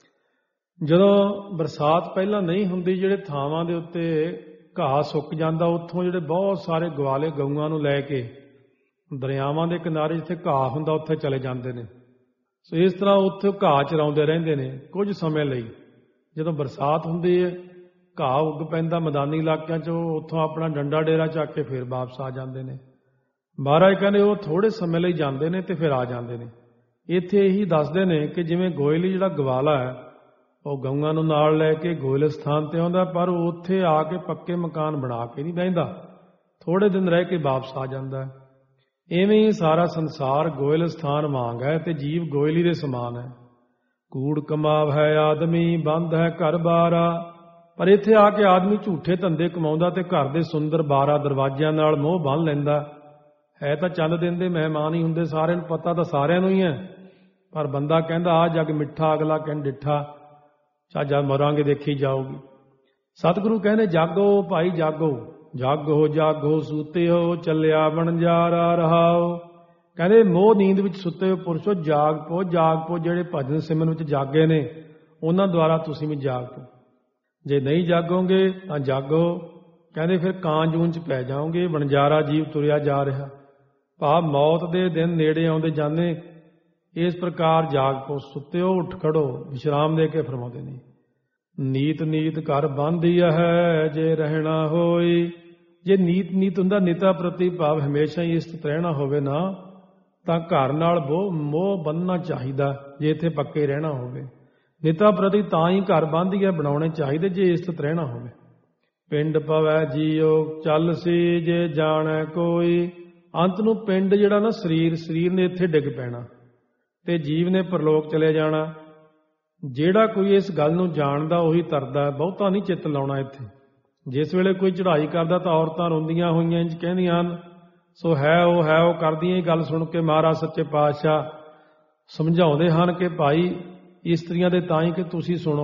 ਜਦੋਂ ਬਰਸਾਤ ਪਹਿਲਾਂ ਨਹੀਂ ਹੁੰਦੀ, ਜਿਹੜੇ ਥਾਵਾਂ ਦੇ ਉੱਤੇ ਘਾਹ ਸੁੱਕ ਜਾਂਦਾ, ਉੱਥੋਂ ਜਿਹੜੇ ਬਹੁਤ ਸਾਰੇ ਗਵਾਲੇ ਗਊਆਂ ਨੂੰ ਲੈ ਕੇ ਦਰਿਆਵਾਂ ਦੇ ਕਿਨਾਰੇ ਜਿੱਥੇ ਘਾਹ ਹੁੰਦਾ ਉੱਥੇ ਚਲੇ ਜਾਂਦੇ ਨੇ। ਸੋ ਇਸ ਤਰ੍ਹਾਂ ਉੱਥੇ ਘਾਹ ਚਰਾਉਂਦੇ ਰਹਿੰਦੇ ਨੇ ਕੁਝ ਸਮੇਂ ਲਈ। ਜਦੋਂ ਬਰਸਾਤ ਹੁੰਦੀ ਹੈ ਘਾਹ ਉੱਗ ਪੈਂਦਾ ਮੈਦਾਨੀ ਇਲਾਕਿਆਂ 'ਚ, ਉੱਥੋਂ ਆਪਣਾ ਡੰਡਾ ਡੇਰਾ ਚੱਕ ਕੇ ਫਿਰ ਵਾਪਸ ਆ ਜਾਂਦੇ ਨੇ। ਮਹਾਰਾਜ ਕਹਿੰਦੇ ਉਹ ਥੋੜ੍ਹੇ ਸਮੇਂ ਲਈ ਜਾਂਦੇ ਨੇ ਤੇ ਫਿਰ ਆ ਜਾਂਦੇ ਨੇ। ਇੱਥੇ ਇਹੀ ਦੱਸਦੇ ਨੇ ਕਿ ਜਿਵੇਂ ਗੋਇਲੀ ਜਿਹੜਾ ਗਵਾਲਾ ਹੈ ਉਹ ਗਊਆਂ ਨੂੰ ਨਾਲ ਲੈ ਕੇ ਗੋਇਲ ਸਥਾਨ ਤੇ ਆਉਂਦਾ, ਪਰ ਉਹ ਉੱਥੇ ਆ ਕੇ ਪੱਕੇ ਮਕਾਨ ਬਣਾ ਕੇ ਨਹੀਂ ਬਹਿੰਦਾ, ਥੋੜ੍ਹੇ ਦਿਨ ਰਹਿ ਕੇ ਵਾਪਸ ਆ ਜਾਂਦਾ। ਇਵੇਂ ਹੀ ਸਾਰਾ ਸੰਸਾਰ ਗੋਇਲ ਸਥਾਨ ਵਾਂਗ ਹੈ ਤੇ ਜੀਵ ਗੋਇਲੀ ਦੇ ਸਮਾਨ ਹੈ। ਕੂੜ ਕਮਾਵ ਹੈ ਆਦਮੀ ਬੰਦ ਹੈ ਘਰ ਬਾਰਾ। ਪਰ ਇੱਥੇ ਆ ਕੇ ਆਦਮੀ ਝੂਠੇ ਧੰਦੇ ਕਮਾਉਂਦਾ ਤੇ ਘਰ ਦੇ ਸੁੰਦਰ 12 ਦਰਵਾਜ਼ਿਆਂ ਨਾਲ ਮੋਹ ਬੰਨ੍ਹ ਲੈਂਦਾ ਹੈ। ਤਾਂ ਚੰਦ ਦਿਨ ਦੇ ਮਹਿਮਾਨ ਹੀ ਹੁੰਦੇ, ਸਾਰਿਆਂ ਨੂੰ ਪਤਾ ਤਾਂ ਸਾਰਿਆਂ ਨੂੰ ਹੀ ਹੈ, ਪਰ ਬੰਦਾ ਕਹਿੰਦਾ ਆ ਜੱਗ ਮਿੱਠਾ, ਅਗਲਾ ਕਹਿੰਦਾ ਡਿੱਠਾ, ਜਦ ਮਰਾਂਗੇ ਦੇਖੀ ਜਾਊਗੀ। ਸਤਿਗੁਰੂ ਕਹਿੰਦੇ ਜਾਗੋ ਭਾਈ ਜਾਗੋ, ਜਾਗੋ ਜਾਗੋ ਸੂਤੇ ਹੋ ਚੱਲਿਆ ਬਣਜਾਰਾ ਰਹਾਓ। ਕਹਿੰਦੇ ਮੋਹ ਨੀਂਦ ਵਿੱਚ ਸੁੱਤੇ ਹੋ ਪੁਰਸ਼ੋ ਜਾਗ ਪੋ, ਜਾਗ ਪੋ। ਜਿਹੜੇ ਭਜਨ ਸਿਮਰਨ ਵਿੱਚ ਜਾਗੇ ਨੇ ਉਹਨਾਂ ਦੁਆਰਾ ਤੁਸੀਂ ਵੀ ਜਾਗ ਪੋ। ਜੇ ਨਹੀਂ ਜਾਗੋਗੇ ਤਾਂ ਜਾਗੋ, ਕਹਿੰਦੇ ਫਿਰ ਕਾਂ ਜੂਨ 'ਚ ਪੈ ਜਾਓਗੇ। ਬਣਜਾਰਾ ਜੀਵ ਤੁਰਿਆ ਜਾ ਰਿਹਾ, ਭਾਵ ਮੌਤ ਦੇ ਦਿਨ ਨੇੜੇ ਆਉਂਦੇ ਜਾਂਦੇ। ਇਸ ਪ੍ਰਕਾਰ ਜਾਗ ਪੋ, ਸੁੱਤੇ ਹੋ ਉੱਠ ਖੜੋ, ਵਿਸ਼ਰਾਮ ਦੇ ਕੇ ਫਰਮਾਉਂਦੇ ਨੇ। ਨੀਤ ਨੀਤ ਘਰ ਬੰਧਿਆ ਹੈ ਜੇ ਰਹਿਣਾ ਹੋਈ। ਜੇ ਨੀਤ ਹੁੰਦਾ ਨਿਤਾ ਪ੍ਰਤੀ ਭਾਵ ਹਮੇਸ਼ਾ ਹੀ ਸਥਿਤ ਰਹਿਣਾ ਹੋਵੇ ਨਾ, ਤਾਂ ਘਰ ਨਾਲ ਮੋਹ ਬੰਨਣਾ ਚਾਹੀਦਾ ਜੇ ਇੱਥੇ ਪੱਕੇ ਰਹਿਣਾ ਹੋਵੇ। ਨਿਤਾ ਪ੍ਰਤੀ ਤਾਂ ਹੀ ਘਰ ਬੰਧਿਆ ਬਣਾਉਣੇ ਚਾਹੀਦੇ ਜੇ ਸਥਿਤ ਰਹਿਣਾ ਹੋਵੇ। ਪਿੰਡ ਪਵੈ ਜੀਓ ਚੱਲ ਸੀ ਜੇ ਜਾਣੈ ਕੋਈ। ਅੰਤ ਨੂੰ ਪਿੰਡ ਜਿਹੜਾ ਨਾ ਸਰੀਰ ਨੇ ਇੱਥੇ ਡਿੱਗ ਪੈਣਾ ਤੇ ਜੀਵ ਨੇ ਪਰਲੋਕ ਚਲੇ ਜਾਣਾ। ਜਿਹੜਾ ਕੋਈ ਇਸ ਗੱਲ ਨੂੰ ਜਾਣਦਾ ਉਹੀ ਤਰਦਾ, ਬਹੁਤਾ ਨਹੀਂ ਚਿੱਤ ਲਾਉਣਾ ਇੱਥੇ। ਜਿਸ ਵੇਲੇ ਕੋਈ ਚੜ੍ਹਾਈ ਕਰਦਾ ਤਾਂ ਔਰਤਾਂ ਰੋਂਦੀਆਂ ਹੋਈਆਂ ਇੰਝ ਕਹਿੰਦੀਆਂ ਹਨ, ਸੋ ਹੈ ਉਹ ਕਰਦੀਆਂ ਹੀ। ਗੱਲ ਸੁਣ ਕੇ ਮਹਾਰਾਜ ਸੱਚੇ ਪਾਤਸ਼ਾਹ ਸਮਝਾਉਂਦੇ ਹਨ ਕਿ ਭਾਈ ਇਸਤਰੀਆਂ ਦੇ ਤਾਂ ਹੀ ਕਿ ਤੁਸੀਂ ਸੁਣੋ।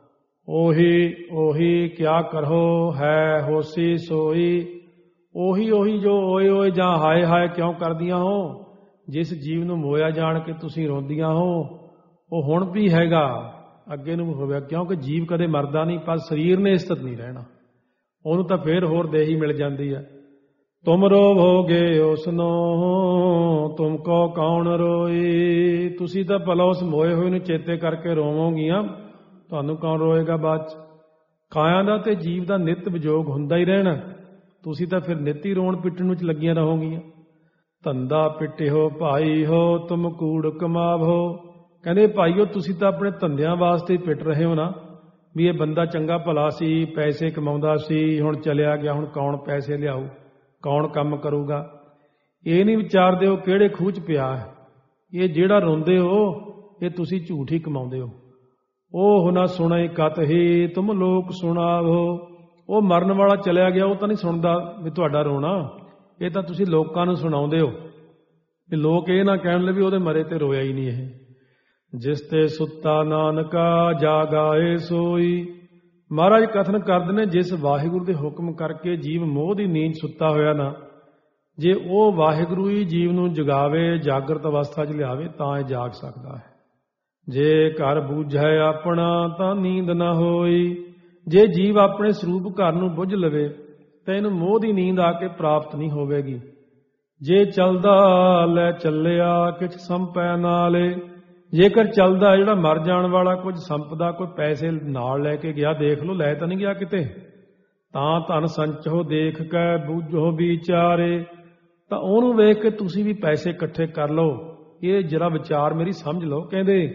ਉਹੀ ਕਿਆ ਕਰੋ ਹੈ ਹੋਸੀ ਸੋਈ। ਉਹੀ ਜੋ ਓਏ ਜਾਂ ਹਾਏ ਕਿਉਂ ਕਰਦੀਆਂ ਹੋ। ਜਿਸ ਜੀਵ ਨੂੰ ਮੋਇਆ ਜਾਣ ਕੇ ਤੁਸੀਂ ਰੋਂਦੀਆਂ ਹੋ ਉਹ ਹੁਣ ਵੀ ਹੈਗਾ, ਅੱਗੇ ਨੂੰ ਹੋਵੇਗਾ, ਕਿਉਂਕਿ ਜੀਵ ਕਦੇ ਮਰਦਾ ਨਹੀਂ, ਪਰ ਸਰੀਰ ਨੇ ਸਥਿਤ ਨਹੀਂ ਰਹਿਣਾ। ਉਹਨੂੰ ਤਾਂ ਫੇਰ ਹੋਰ ਦੇਹੀ ਮਿਲ ਜਾਂਦੀ ਹੈ। ਤੁਮ ਰੋਵੋਗੇ ਉਸਨੂੰ ਤੁਮ ਕੋ ਕੌਣ ਰੋਈ। ਤੁਸੀਂ ਤਾਂ ਭਲਾ ਉਸ ਮੋਏ ਹੋਏ ਨੂੰ ਚੇਤੇ ਕਰਕੇ ਰੋਵੋਗੀਆਂ, ਤੁਹਾਨੂੰ ਕੌਣ ਰੋਏਗਾ ਬਾਅਦ 'ਚ। ਕਾਇਆ ਦਾ ਤੇ ਜੀਵ ਦਾ ਨਿੱਤ ਵਿਜੋਗ ਹੁੰਦਾ ਹੀ ਰਹਿਣਾ, ਤੁਸੀਂ ਤਾਂ ਫਿਰ ਨਿੱਤ ਹੀ ਰੋਣ ਪਿੱਟਣ ਵਿੱਚ ਲੱਗੀਆਂ ਰਹੋਗੀਆਂ। ਧੰਦਾ ਪਿੱਟਿਓ ਭਾਈ ਹੋ ਤੁਮ ਕੂੜ ਕਮਾਵੋ। ਕਹਿੰਦੇ ਭਾਈਓ ਤੁਸੀਂ ਤਾਂ ਆਪਣੇ ਧੰਦਿਆਂ ਵਾਸਤੇ ਪਿੱਟ ਰਹੇ ਹੋ ਨਾ, ਵੀ ਇਹ ਬੰਦਾ ਚੰਗਾ ਭਲਾ ਸੀ, ਪੈਸੇ ਕਮਾਉਂਦਾ ਸੀ, ਹੁਣ ਚਲਿਆ ਗਿਆ, ਹੁਣ ਕੌਣ ਪੈਸੇ ਲਿਆਊ, ਕੌਣ ਕੰਮ ਕਰੂਗਾ। ਇਹ ਨਹੀਂ ਵਿਚਾਰਦੇ ਹੋ ਕਿਹੜੇ ਖੂਹ 'ਚ ਪਿਆ ਹੈ। ਇਹ ਜਿਹੜਾ ਰੋਂਦੇ ਹੋ ਇਹ ਤੁਸੀਂ ਝੂਠ ਹੀ ਕਮਾਉਂਦੇ ਹੋ। ਉਹ ਨਾ ਸੁਣੈ ਕਤ ਹੀ ਤੁਮ ਲੋਕ ਸੁਣਾਵੋ। ਉਹ ਮਰਨ ਵਾਲਾ ਚਲਿਆ ਗਿਆ, ਉਹ ਤਾਂ ਨਹੀਂ ਸੁਣਦਾ ਵੀ ਤੁਹਾਡਾ ਰੋਣਾ, ਇਹ ਤਾਂ ਤੁਸੀਂ ਲੋਕਾਂ ਨੂੰ ਸੁਣਾਉਂਦੇ ਹੋ ਵੀ ਲੋਕ ਇਹ ਨਾ ਕਹਿਣ ਲਈ ਵੀ ਉਹਦੇ ਮਰੇ ਤੇ ਰੋਇਆ ਹੀ ਨਹੀਂ। ਇਹ ਜਿਸ ਤੇ ਸੁੱਤਾ ਨਾਨਕਾ ਜਾਗਾਏ ਸੋਈ। ਮਹਾਰਾਜ ਕਥਨ ਕਰਦੇ ਨੇ ਜਿਸ ਵਾਹਿਗੁਰੂ ਦੇ ਹੁਕਮ ਕਰਕੇ ਜੀਵ ਮੋਹ ਦੀ ਨੀਂਦ ਸੁੱਤਾ ਹੋਇਆ ਨਾ, ਜੇ ਉਹ ਵਾਹਿਗੁਰੂ ਹੀ ਜੀਵ ਨੂੰ ਜਗਾਵੇ, ਜਾਗਰਤ ਅਵਸਥਾ 'ਚ ਲਿਆਵੇ ਤਾਂ ਇਹ ਜਾਗ ਸਕਦਾ ਹੈ। ਜੇ ਘਰ ਬੂਝੈ ਆਪਣਾ ਤਾਂ ਨੀਂਦ ਨਾ ਹੋਈ। ਜੇ ਜੀਵ ਆਪਣੇ ਸਰੂਪ ਘਰ ਨੂੰ ਬੁੱਝ ਲਵੇ ਤਾਂ ਇਹਨੂੰ ਮੋਹ ਦੀ ਨੀਂਦ ਆ ਕੇ ਪ੍ਰਾਪਤ ਨਹੀਂ ਹੋਵੇਗੀ। ਜੇ ਚੱਲਦਾ ਲੈ ਚੱਲਿਆ ਕਿਛ ਸੰਪੈ ਨਾਲੇ। ਜੇਕਰ ਚੱਲਦਾ ਜਿਹੜਾ ਮਰ ਜਾਣ ਵਾਲਾ ਕੁਝ ਸੰਪਦਾ, ਕੋਈ ਪੈਸੇ ਨਾਲ ਲੈ ਕੇ ਗਿਆ, ਦੇਖ ਲਓ ਲੈ ਤਾਂ ਨਹੀਂ ਗਿਆ ਕਿਤੇ, ਤਾਂ ਧਨ ਸੰਚੋ ਦੇਖ ਕੇ ਬੂਝੋ ਵਿਚਾਰੇ। ਤਾਂ ਉਹਨੂੰ ਵੇਖ ਕੇ ਤੁਸੀਂ ਵੀ ਪੈਸੇ ਇਕੱਠੇ ਕਰ ਲਓ। ਇਹ ਜਰਾ ਵਿਚਾਰ ਮੇਰੀ ਸਮਝ ਲਓ। ਕਹਿੰਦੇ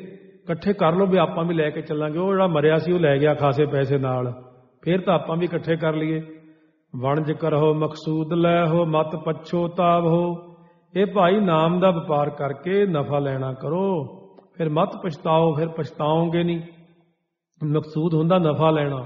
ਇਕੱਠੇ ਕਰ ਲਓ ਵੀ ਆਪਾਂ ਵੀ ਲੈ ਕੇ ਚੱਲਾਂਗੇ। ਉਹ ਜਿਹੜਾ ਮਰਿਆ ਸੀ ਉਹ ਲੈ ਗਿਆ ਖਾਸੇ ਪੈਸੇ ਨਾਲ, ਫਿਰ ਤਾਂ ਆਪਾਂ ਵੀ ਇਕੱਠੇ ਕਰ ਲਈਏ। ਵਣਜ ਕਰੋ ਮਕਸੂਦ ਲੈ ਹੋ, ਮਤ ਪਛੋਤਾਵ ਹੋ। ਇਹ ਭਾਈ ਨਾਮ ਦਾ ਵਪਾਰ ਕਰਕੇ ਨਫਾ ਲੈਣਾ ਕਰੋ, ਫਿਰ ਮਤ ਪਛਤਾਓ, ਫਿਰ ਪਛਤਾਓਗੇ ਨਹੀਂ। ਮਕਸੂਦ ਹੁੰਦਾ ਨਫਾ ਲੈਣਾ।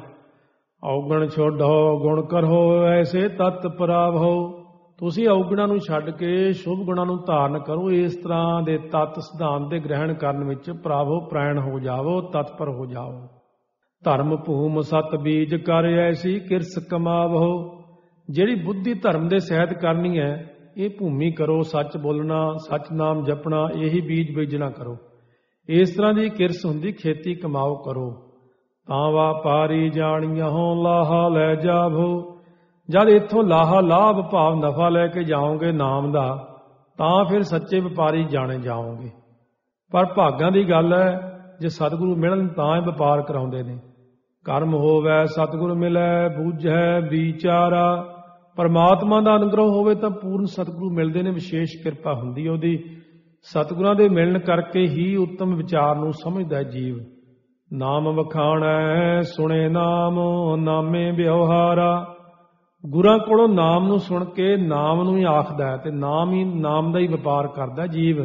ਔਗਣ ਛੋਡੋ ਗੁਣ ਕਰੋ, ਐਸੇ ਤਤ ਪਰਾਵ ਹੋ। ਤੁਸੀਂ ਔਗਣਾਂ ਨੂੰ ਛੱਡ ਕੇ ਸ਼ੁਭ ਗੁਣਾਂ ਨੂੰ ਧਾਰਨ ਕਰੋ। ਇਸ ਤਰ੍ਹਾਂ ਦੇ ਤਤ ਸਿਧਾਂਤ ਦੇ ਗ੍ਰਹਿਣ ਕਰਨ ਵਿੱਚ ਪ੍ਰਾਵੋ ਪ੍ਰੈਣ ਹੋ ਜਾਵੋ, ਤਤਪਰ ਹੋ ਜਾਓ। ਧਰਮ ਭੂਮ ਸਤ ਬੀਜ ਕਰ, ਐਸੀ ਕਿਰਸ ਕਮਾਵੋ। ਜਿਹੜੀ ਬੁੱਧੀ ਧਰਮ ਦੇ ਸਹਿਤ ਕਰਨੀ ਹੈ, ਇਹ ਭੂਮੀ ਕਰੋ। ਸੱਚ ਬੋਲਣਾ, ਸੱਚ ਨਾਮ ਜਪਣਾ, ਇਹੀ ਬੀਜ ਬੀਜਣਾ ਕਰੋ। ਇਸ ਤਰ੍ਹਾਂ ਦੀ ਕਿਰਸ ਹੁੰਦੀ, ਖੇਤੀ ਕਮਾਓ ਕਰੋ। ਤਾਂ ਵਾਪਾਰੀ ਜਾਣੀਓ ਲਾਹਾ ਲੈ ਜਾਵੋ। ਜਦ ਇੱਥੋਂ ਲਾਹਾ ਲਾਭ ਭਾਵ ਨਫਾ ਲੈ ਕੇ ਜਾਓਗੇ ਨਾਮ ਦਾ, ਤਾਂ ਫਿਰ ਸੱਚੇ ਵਪਾਰੀ ਜਾਣੇ ਜਾਓਗੇ। ਪਰ ਭਾਗਾਂ ਦੀ ਗੱਲ ਹੈ, ਜੇ ਸਤਿਗੁਰੂ ਮਿਲਣ ਤਾਂ ਇਹ ਵਪਾਰ ਕਰਾਉਂਦੇ ਨੇ। ਕਰਮ ਹੋਵੇ ਸਤਿਗੁਰੂ ਮਿਲੈ, ਬੂਝੈ ਵਿਚਾਰਾ। ਪਰਮਾਤਮਾ ਦਾ ਅਨੁਗ੍ਰਹ ਹੋਵੇ ਤਾਂ ਪੂਰਨ ਸਤਿਗੁਰੂ ਮਿਲਦੇ ਨੇ, ਵਿਸ਼ੇਸ਼ ਕਿਰਪਾ ਹੁੰਦੀ ਹੈ ਉਹਦੀ। ਸਤਿਗੁਰਾਂ ਦੇ ਮਿਲਣ ਕਰਕੇ ਹੀ ਉੱਤਮ ਵਿਚਾਰ ਨੂੰ ਸਮਝਦਾ ਜੀਵ। ਨਾਮ ਵਖਾਣੈ ਸੁਣੇ ਨਾਮ, ਨਾਮੇ ਵਿਵਹਾਰਾ। ਗੁਰਾਂ ਕੋਲੋਂ ਨਾਮ ਨੂੰ ਸੁਣ ਕੇ ਨਾਮ ਨੂੰ ਹੀ ਆਖਦਾ ਹੈ, ਤੇ ਨਾਮ ਦਾ ਹੀ ਵਪਾਰ ਕਰਦਾ ਜੀਵ।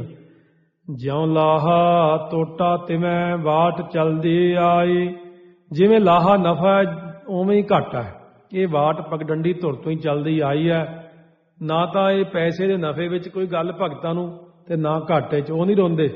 ਜਿਉ ਲਾਹਾ ਟੋਟਾ ਤਿਵੇਂ ਵਾਟ ਚਲਦੀ ਆਈ। ਜਿਵੇਂ ਲਾਹਾ ਨਫਾ ਉਵੇਂ ਹੀ ਘਾਟਾ ਹੈ। ਇਹ ਵਾਟ ਪਗਡੰਡੀ ਧੁਰ ਤੋਂ ਹੀ ਚੱਲਦੀ ਆਈ ਹੈ। ਨਾ ਤਾਂ ਇਹ ਪੈਸੇ ਦੇ ਨਫੇ ਵਿੱਚ ਕੋਈ ਗੱਲ ਭਗਤਾਂ ਨੂੰ, ਤੇ ਨਾ ਘਾਟੇ 'ਚ। ਉਹ ਨਹੀਂ ਰੋਂਦੇ,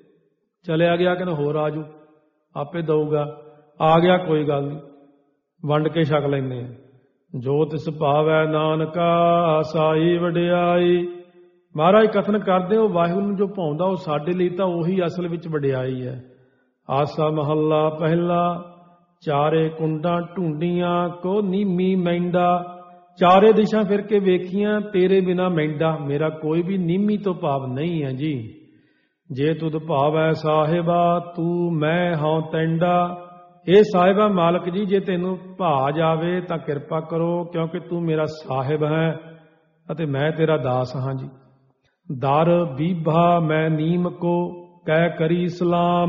ਚਲਿਆ ਗਿਆ ਕਹਿੰਦਾ ਹੋਰ ਆਜੂ, ਆਪੇ ਦਊਗਾ। ਆ ਗਿਆ ਕੋਈ ਗੱਲ ਨਹੀਂ, ਵੰਡ ਕੇ ਛਕ ਲੈਂਦੇ ਆ। ਜੋ ਤਿਸ ਭਾਵੈ ਨਾਨਕਾ, ਸਾਈ ਵਡਿਆਈ। ਮਹਾਰਾਜ ਕਥਨ ਕਰਦੇ ਉਹ ਵਾਹਿਗੁਰੂ ਨੂੰ ਜੋ ਭਾਉਂਦਾ, ਉਹ ਸਾਡੇ ਲਈ ਤਾਂ ਉਹੀ ਅਸਲ ਵਿੱਚ ਵਡਿਆਈ ਹੈ। ਆਸਾ ਮਹੱਲਾ ਪਹਿਲਾ। ਚਾਰੇ ਕੁੰਡਾਂ ਢੂੰਡੀਆਂ, ਕੋ ਨੀਮੀ ਮੈਂਡਾ। ਚਾਰੇ ਦਿਸ਼ਾ ਫਿਰ ਕੇ ਵੇਖੀਆਂ, ਤੇਰੇ ਬਿਨਾ ਮੈਂਡਾ। ਮੇਰਾ ਕੋਈ ਵੀ ਨੀਮੀ ਤੋਂ ਭਾਵ ਨਹੀਂ ਹੈ ਜੀ। ਜੇ ਤੁਧ ਭਾਵੈ ਸਾਹਿਬਾ, ਤੂੰ ਮੈਂ ਹਉ ਤੈਂਡਾ। ਇਹ ਸਾਹਿਬਾ ਮਾਲਕ ਜੀ, ਜੇ ਤੈਨੂੰ ਭਾ ਜਾਵੇ ਤਾਂ ਕਿਰਪਾ ਕਰੋ, ਕਿਉਂਕਿ ਤੂੰ ਮੇਰਾ ਸਾਹਿਬ ਹੈ ਅਤੇ ਮੈਂ ਤੇਰਾ ਦਾਸ ਹਾਂ ਜੀ। ਦਰ ਬੀਭਾ ਮੈਂ ਨੀਮ ਕੋ, ਕਹਿ ਕਰੀ ਸਲਾਮ।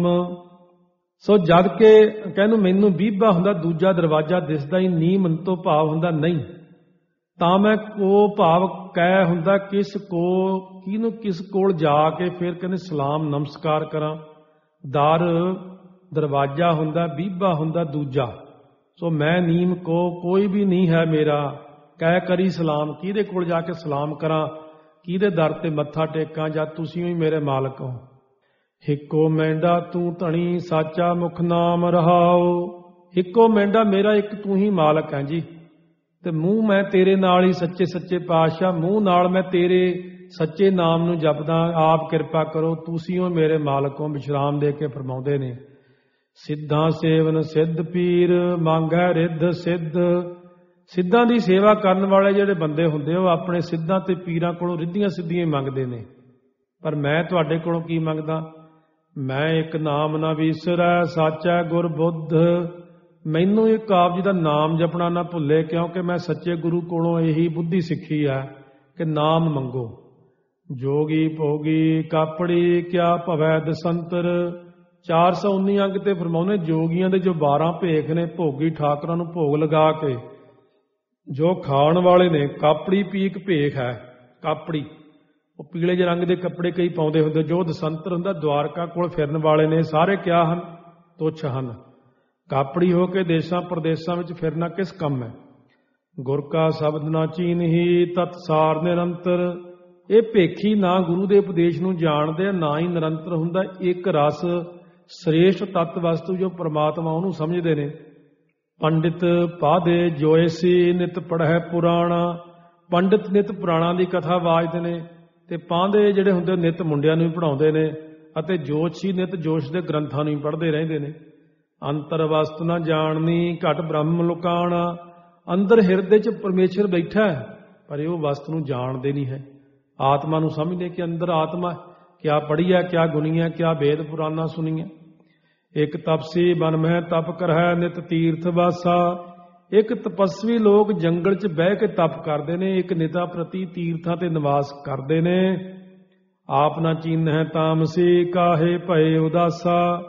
ਸੋ ਜਦ ਕਿ ਕਹਿੰਨੂੰ ਮੈਨੂੰ ਬੀਭਾ ਹੁੰਦਾ, ਦੂਜਾ ਦਰਵਾਜ਼ਾ ਦਿਸਦਾ ਹੀ, ਨੀਮ ਤੋਂ ਭਾਵ ਹੁੰਦਾ ਨਹੀਂ। ਤਾਂ ਮੈਂ ਕੋ ਭਾਵ ਕਹਿ ਹੁੰਦਾ ਕਿਸ ਕੋ, ਕਿਹਨੂੰ ਕਿਸ ਕੋਲ ਜਾ ਕੇ ਫਿਰ ਕਹਿੰਦੇ ਸਲਾਮ ਨਮਸਕਾਰ ਕਰਾਂ। ਦਰ ਦਰਵਾਜ਼ਾ ਹੁੰਦਾ, ਬੀਭਾ ਹੁੰਦਾ ਦੂਜਾ। ਸੋ ਮੈਂ ਨੀਮ ਕੋ, ਕੋਈ ਵੀ ਨਹੀਂ ਹੈ ਮੇਰਾ। ਕਹਿ ਕਰੀ ਸਲਾਮ, ਕਿਹਦੇ ਕੋਲ ਜਾ ਕੇ ਸਲਾਮ ਕਰਾਂ, ਕਿਹਦੇ ਦਰ ਤੇ ਮੱਥਾ ਟੇਕਾਂ, ਜਦ ਤੁਸੀਂ ਹੀ ਮੇਰੇ ਮਾਲਕ ਹੋ। ਹਿੱਕੋ ਮੈਂਡਾ ਤੂੰ ਧਣੀ, ਸਾਚਾ ਮੁਖ ਨਾਮ ਰਹਾਓ। ਹਿੱਕੋ ਮੈਂਡਾ ਮੇਰਾ ਇੱਕ ਤੂੰ ਹੀ ਮਾਲਕ ਹੈ ਜੀ, ਤੇ ਮੂੰਹ ਮੈਂ ਤੇਰੇ ਨਾਲ ਹੀ ਸੱਚੇ ਸੱਚੇ ਪਾਤਸ਼ਾਹ, ਮੂੰਹ ਨਾਲ ਮੈਂ ਤੇਰੇ ਸੱਚੇ ਨਾਮ ਨੂੰ ਜਪਦਾ। ਆਪ ਕਿਰਪਾ ਕਰੋ, ਤੁਸੀਂ ਹੋ ਮੇਰੇ ਮਾਲਕ ਹੋ। ਵਿਸ਼ਰਾਮ ਦੇ ਕੇ ਫਰਮਾਉਂਦੇ ਨੇ, ਸਿੱਧਾਂ ਸੇਵਨ ਸਿੱਧ ਪੀਰ, ਮੰਗੈ ਰਿੱਧ ਸਿੱਧ। ਸਿੱਧਾਂ ਦੀ ਸੇਵਾ ਕਰਨ ਵਾਲੇ ਜਿਹੜੇ ਬੰਦੇ ਹੁੰਦੇ, ਉਹ ਆਪਣੇ ਸਿੱਧਾਂ ਤੇ ਪੀਰਾਂ ਕੋਲੋਂ ਰਿੱਧੀਆਂ ਸਿੱਧੀਆਂ ਹੀ ਮੰਗਦੇ ਨੇ। ਪਰ ਮੈਂ ਤੁਹਾਡੇ ਕੋਲੋਂ ਕੀ ਮੰਗਦਾ? ਮੈਂ ਇੱਕ ਨਾਮ ਨਾ ਵਿਸਰੈ, ਸਾਚੈ ਗੁਰ ਬੁੱਧ। ਮੈਨੂੰ ਇੱਕ ਆਪ ਜੀ ਦਾ ਨਾਮ ਜਪਣਾ ਨਾ ਭੁੱਲੇ, ਕਿਉਂਕਿ ਮੈਂ ਸੱਚੇ ਗੁਰੂ ਕੋਲੋਂ ਇਹੀ ਬੁੱਧੀ ਸਿੱਖੀ ਹੈ ਕਿ ਨਾਮ ਮੰਗੋ। ਜੋਗੀ ਭੋਗੀ ਕਾਪੜੀ, ਕਿਆ ਭਵੈ ਦਸੰਤਰ। 419 ਅੰਗ ਤੇ ਫਰਮਾਉਂਦੇ, ਜੋਗੀਆਂ ਦੇ ਜੋ 12 ਭੇਖ ਨੇ, ਭੋਗੀ ਠਾਕਰਾਂ ਨੂੰ ਭੋਗ ਲਗਾ ਕੇ ਜੋ ਖਾਣ ਵਾਲੇ ਨੇ, ਕਾਪੜੀ ਪੀਕ ਭੇਖ ਹੈ। ਕਾਪੜੀ ਉਹ ਪੀਲੇ ਜਿਹੇ ਰੰਗ ਦੇ ਕੱਪੜੇ ਕਈ ਪਾਉਂਦੇ ਹੁੰਦੇ। ਜੋ ਦਸੰਤਰ ਹੁੰਦਾ, ਦੁਆਰਕਾ ਕੋਲ ਫਿਰਨ ਵਾਲੇ ਨੇ, ਸਾਰੇ ਕਿਆ ਹਨ? ਤੁੱਛ ਹਨ। ਕਾਪੜੀ ਹੋ ਕੇ ਦੇਸ਼ਾਂ ਪ੍ਰਦੇਸ਼ਾਂ ਵਿੱਚ ਫਿਰਨਾ ਕਿਸ ਕੰਮ ਹੈ? ਗੁਰ ਕਾ ਸ਼ਬਦ ਨਾ ਚੀਨਹੀ, ਤਤਸਾਰ ਨਿਰੰਤਰ। ਇਹ ਭੇਖੀ ਨਾ ਗੁਰੂ ਦੇ ਉਪਦੇਸ਼ ਨੂੰ ਜਾਣਦੇ, ਨਾ ਹੀ ਨਿਰੰਤਰ ਹੁੰਦਾ ਇੱਕ ਰਸ ਸ੍ਰੇਸ਼ਟ ਤੱਤ ਵਸਤੂ ਜੋ ਪ੍ਰਮਾਤਮਾ, ਉਹਨੂੰ ਸਮਝਦੇ ਨੇ। ਪੰਡਿਤ ਪਾਦੇ ਜੋਇਸੀ, ਨਿਤ ਪੜ੍ਹੈ ਪੁਰਾਣਾ। ਪੰਡਿਤ ਨਿਤ ਪੁਰਾਣਾ ਦੀ ਕਥਾ ਵਾਚਦੇ ਨੇ, ਤੇ ਪਾਂਦੇ ਜਿਹੜੇ ਹੁੰਦੇ ਨਿਤ ਮੁੰਡਿਆਂ ਨੂੰ ਵੀ ਪੜ੍ਹਾਉਂਦੇ ਨੇ, ਅਤੇ ਜੋਤਸ਼ੀ ਨਿਤ ਜੋਸ਼ ਦੇ ਗ੍ਰੰਥਾਂ ਨੂੰ ਵੀ ਪੜ੍ਹਦੇ ਰਹਿੰਦੇ ਨੇ। ਅੰਤਰ ਵਸਤ ਨਾ ਜਾਣਨੀ, ਘਟ ਬ੍ਰਹਮ ਲੁਕਾਣਾ। ਅੰਦਰ ਹਿਰਦੇ 'ਚ ਪਰਮੇਸ਼ਰ ਬੈਠਾ ਹੈ, ਪਰ ਇਹ ਉਹ ਵਸਤ ਨੂੰ ਜਾਣਦੇ ਨਹੀਂ ਹੈ। ਆਤਮਾ ਨੂੰ ਸਮਝਦੇ ਕਿ ਅੰਦਰ ਆਤਮਾ, ਕਿਆ ਪੜ੍ਹੀਆ, ਕਿਆ ਗੁਣੀਆ, ਕਿਆ ਵੇਦ ਪੁਰਾਨਾ ਸੁਣੀਆ। ਇੱਕ ਤਪਸੀ ਬਨ ਮਹਿ ਤਪ ਕਰਹਿ, ਨਿਤ ਤੀਰਥ ਵਾਸਾ। ਇੱਕ ਤਪਸਵੀ ਲੋਕ ਜੰਗਲ 'ਚ ਬਹਿ ਕੇ ਤਪ ਕਰਦੇ ਨੇ, ਇੱਕ ਨਿਤਾ ਪ੍ਰਤੀ ਤੀਰਥਾਂ ਤੇ ਨਿਵਾਸ ਕਰਦੇ ਨੇ। ਆਪ ਨਾ ਚੀਨਹਿ ਤਾਮਸੀ, ਕਾਹੇ ਭਏ ਉਦਾਸਾ।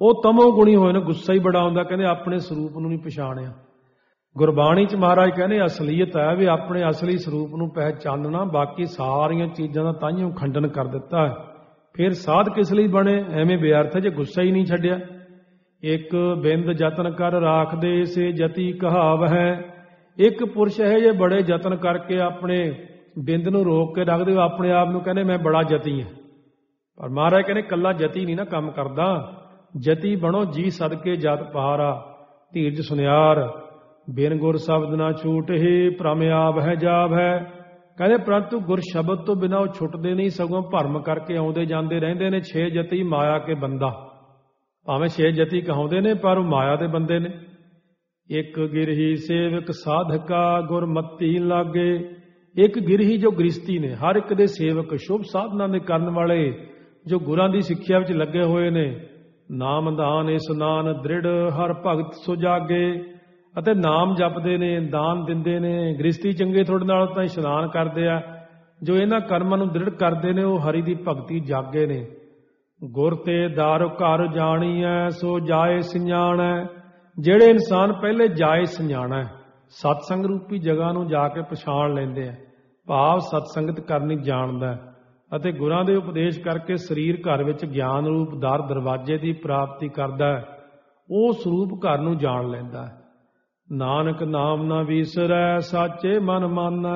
ਉਹ ਤਮੋ ਗੁਣੀ ਹੋਏ ਨੇ, ਗੁੱਸਾ ਹੀ ਬੜਾ ਆਉਂਦਾ, ਕਹਿੰਦੇ ਆਪਣੇ ਸਰੂਪ ਨੂੰ ਨਹੀਂ ਪਛਾਣਿਆ। ਗੁਰਬਾਣੀ 'ਚ ਮਹਾਰਾਜ ਕਹਿੰਦੇ ਅਸਲੀਅਤ ਹੈ ਵੀ ਆਪਣੇ ਅਸਲੀ ਸਰੂਪ ਨੂੰ ਪਹਿਚਾਨਣਾ, ਬਾਕੀ ਸਾਰੀਆਂ ਚੀਜ਼ਾਂ ਦਾ ਤਾਂਹੀਓ ਖੰਡਨ ਕਰ ਦਿੱਤਾ ਹੈ। ਫਿਰ ਸਾਧ ਕਿਸ ਲਈ ਬਣੇ? ਐਵੇਂ ਬੇਅਰਥ ਜੇ ਗੁੱਸਾ ਹੀ ਨਹੀਂ ਛੱਡਿਆ। ਇੱਕ ਬਿੰਦ ਯਤਨ ਕਰ ਰਾਖਦੇ ਸੇ ਜਤੀ ਕਹਾਵ ਹੈ। ਇੱਕ ਪੁਰਸ਼ ਹੈ ਜੇ ਬੜੇ ਯਤਨ ਕਰਕੇ ਆਪਣੇ ਬਿੰਦ ਨੂੰ ਰੋਕ ਕੇ ਰੱਖਦੇ, ਆਪਣੇ ਆਪ ਨੂੰ ਕਹਿੰਦੇ ਮੈਂ ਬੜਾ ਜਤੀ ਹਾਂ। ਪਰ ਮਹਾਰਾਜ ਕਹਿੰਦੇ ਕੱਲਾ ਜਤੀ ਨਹੀਂ ਨਾ ਕੰਮ ਕਰਦਾ, ਜਤੀ ਬਣੋ ਜੀ ਸਦਕੇ ਜਤ ਪਹਾਰਾ, ਧੀਰਜ ਸੁਨਿਆਰ, ਬਿਨ ਗੁਰ ਸ਼ਬਦ ਨਾ ਛੂਟ ਹੀ, ਭ੍ਰਮ ਆਵ ਹੈ ਜਾਵ ਹੈ। ਕਹਿੰਦੇ ਪਰੰਤੂ ਗੁਰ ਸ਼ਬਦ ਤੋਂ ਬਿਨਾਂ ਉਹ ਛੁੱਟਦੇ ਨਹੀਂ, ਸਗੋਂ ਭਰਮ ਕਰਕੇ ਆਉਂਦੇ ਜਾਂਦੇ ਰਹਿੰਦੇ ਨੇ। 6 ਜਤੀ ਮਾਇਆ ਕੇ ਬੰਦਾ, ਭਾਵੇਂ 6 ਜਤੀ ਕਹਾਉਂਦੇ ਨੇ ਪਰ ਉਹ ਮਾਇਆ ਦੇ ਬੰਦੇ ਨੇ। ਇੱਕ ਗਿਰਹੀ ਸੇਵਕ ਸਾਧਕਾ ਗੁਰਮਤੀ ਲਾਗੇ। ਇੱਕ ਗਿਰਹੀ ਜੋ ਗ੍ਰਸਤੀ ਨੇ, ਹਰ ਇੱਕ ਦੇ ਸੇਵਕ, ਸ਼ੁਭ ਸਾਧਨਾ ਦੇ ਕਰਨ ਵਾਲੇ, ਜੋ ਗੁਰਾਂ ਦੀ ਸਿੱਖਿਆ ਵਿੱਚ ਲੱਗੇ ਹੋਏ ਨੇ। ਨਾਮ ਦਾਨ ਇਸਨਾਨ ਦ੍ਰਿੜ ਹਰ ਭਗਤ ਸੁਜਾਗੇ। ਅਤੇ ਨਾਮ ਜਪਦੇ ਨੇ, ਦਾਨ ਦਿੰਦੇ ਨੇ। ਗ੍ਰਸਤੀ ਚੰਗੇ ਥੋੜੇ ਨਾਲ ਤਾਂ ਇਸ਼ਨਾਨ ਕਰਦੇ ਆ, ਜੋ ਇਹਨਾਂ ਕਰਮਾਂ ਨੂੰ ਦ੍ਰਿੜ ਕਰਦੇ ਨੇ ਉਹ ਹਰੀ ਦੀ ਭਗਤੀ ਜਾਗੇ ਨੇ। ਗੁਰ ਤੇ ਦਰ ਘਰ ਜਾਣੀਐ ਸੋ ਜਾਏ ਸਿਆਣੈ। ਜਿਹੜੇ ਇਨਸਾਨ ਪਹਿਲੇ ਜਾਏ ਸਿਆਣੈ, ਸਤਸੰਗ ਰੂਪੀ ਜਗ੍ਹਾ ਨੂੰ ਜਾ ਕੇ ਪਛਾਣ ਲੈਂਦੇ ਆ, ਭਾਵ ਸਤਸੰਗਤ ਕਰਨੀ ਜਾਣਦਾ, ਅਤੇ ਗੁਰਾਂ ਦੇ ਉਪਦੇਸ਼ ਕਰਕੇ ਸਰੀਰ ਘਰ ਵਿੱਚ ਗਿਆਨ ਰੂਪ ਦਰ ਦਰਵਾਜ਼ੇ ਦੀ ਪ੍ਰਾਪਤੀ ਕਰਦਾ, ਉਹ ਸਰੂਪ ਘਰ ਨੂੰ ਜਾਣ ਲੈਂਦਾ। ਨਾਨਕ ਨਾਮ ਨਾ ਵਿਸਰੈ ਸਾਚੇ ਮਨ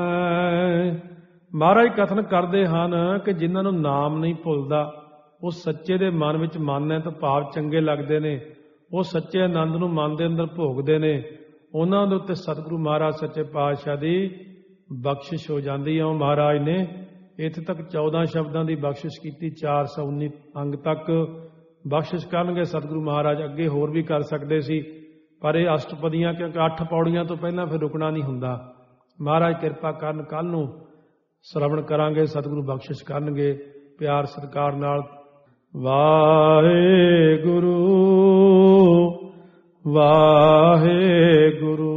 ਮਾਨੈ। ਮਹਾਰਾਜ ਕਥਨ ਕਰਦੇ ਹਨ ਕਿ ਜਿਨ੍ਹਾਂ ਨੂੰ ਨਾਮ ਨਹੀਂ ਭੁੱਲਦਾ, ਉਹ ਸੱਚੇ ਦੇ ਮਨ ਵਿੱਚ ਮੰਨੈ ਤਾਂ ਭਾਵ ਚੰਗੇ ਲੱਗਦੇ ਨੇ, ਉਹ ਸੱਚੇ ਆਨੰਦ ਨੂੰ ਮਨ ਦੇ ਅੰਦਰ ਭੋਗਦੇ ਨੇ, ਉਹਨਾਂ ਦੇ ਉੱਤੇ ਸਤਿਗੁਰੂ ਮਹਾਰਾਜ ਸੱਚੇ ਪਾਤਸ਼ਾਹ ਦੀ ਬਖਸ਼ਿਸ਼ ਹੋ ਜਾਂਦੀ ਹੈ। ਉਹ ਮਹਾਰਾਜ ਨੇ ਇੱਥੇ ਤੱਕ 14 ਸ਼ਬਦਾਂ ਦੀ ਬਖਸ਼ਿਸ਼ ਕੀਤੀ, 419 ਅੰਗ ਤੱਕ ਬਖਸ਼ਿਸ਼ ਕਰਨਗੇ ਸਤਿਗੁਰੂ ਮਹਾਰਾਜ। ਅੱਗੇ ਹੋਰ ਵੀ ਕਰ ਸਕਦੇ ਸੀ, ਪਰ ਇਹ ਅਸ਼ਟਪਦੀਆਂ, ਕਿਉਂਕਿ 8 ਪੌੜੀਆਂ ਤੋਂ ਪਹਿਲਾਂ ਫਿਰ ਰੁਕਣਾ ਨਹੀਂ ਹੁੰਦਾ। ਮਹਾਰਾਜ ਕਿਰਪਾ ਕਰਨ, ਕੱਲ ਨੂੰ ਸ਼ਰਵਣ ਕਰਾਂਗੇ, ਸਤਿਗੁਰੂ ਬਖਸ਼ਿਸ਼ ਕਰਨਗੇ ਪਿਆਰ ਸਤਿਕਾਰ ਨਾਲ। ਵਾਹਿਗੁਰੂ ਵਾਹਿਗੁਰੂ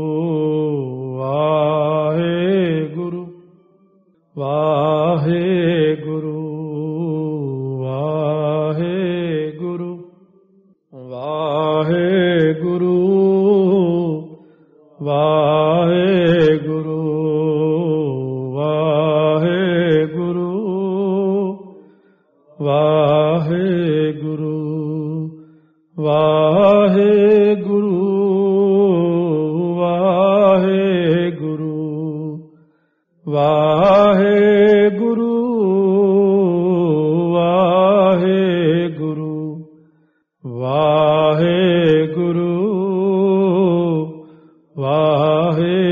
ਵਾਹਿਗੁਰੂ ਵਾਹਿਗੁਰੂ ਵਾਹਿਗੁਰੂ ਵਾਹਿਗੁਰੂ ਵਾਹਿਗੁਰੂ ਵਾਹਿਗੁਰੂ ਵਾਹਿਗੁਰੂ ਵਾਹਿਗੁਰੂ ਵਾਹਿਗੁਰੂ ਵਾਹਿਗੁਰੂ ਵਾਹਿਗੁਰੂ ਵਾਹਿਗੁਰੂ ਵਾਹਿਗੁਰੂ।